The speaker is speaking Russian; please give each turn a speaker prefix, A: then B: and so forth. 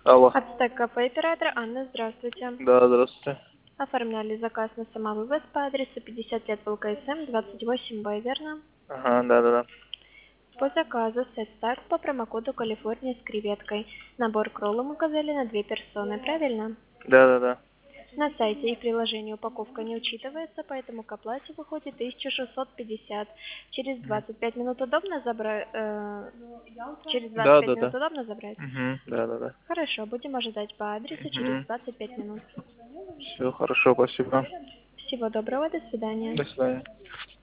A: Алло.
B: Ацтек кафе, оператор Анна, здравствуйте.
A: Да, здравствуйте.
B: Оформляли заказ на самовывоз по адресу 50 лет ВЛКСМ, 28Б, верно?
A: Ага, да.
B: По заказу сет старт по промокоду Калифорния с креветкой. Набор к роллам указали на 2 персоны, правильно?
A: Да.
B: На сайте и приложении упаковка не учитывается, поэтому к оплате выходит 1650. Через
A: Мгм.
B: 25 минут удобно забрать? Через
A: Да.
B: 25 минут удобно забрать?
A: Угу, да.
B: Хорошо, будем ожидать по адресу через
A: Угу.
B: 25 минут.
A: Все хорошо, спасибо.
B: Всего доброго, до свидания.
A: До свидания.